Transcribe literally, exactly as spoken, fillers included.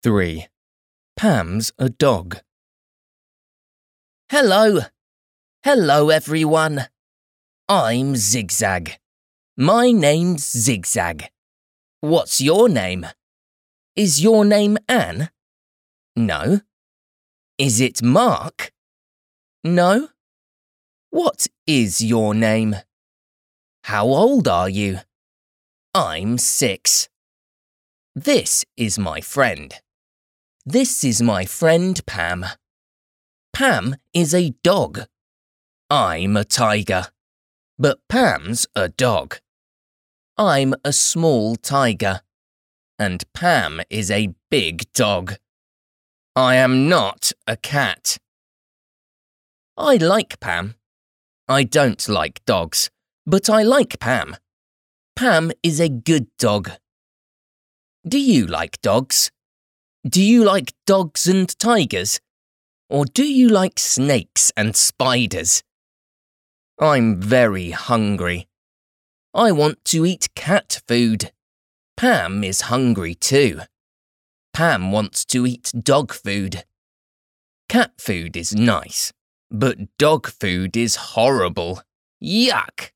three. Pam's a dog. Hello. Hello, everyone. I'm Zigzag. My name's Zigzag. What's your name? Is your name Anne? No. Is it Mark? No. What is your name? How old are you? I'm six. This is my friend. This is my friend Pam. Pam is a dog. I'm a tiger. But Pam's a dog. I'm a small tiger. And Pam is a big dog. I am not a cat. I like Pam. I don't like dogs, but I like Pam. Pam is a good dog. Do you like dogs? Do you like dogs and tigers? Or do you like snakes and spiders? I'm very hungry. I want to eat cat food. Pam is hungry too. Pam wants to eat dog food. Cat food is nice, but dog food is horrible. Yuck!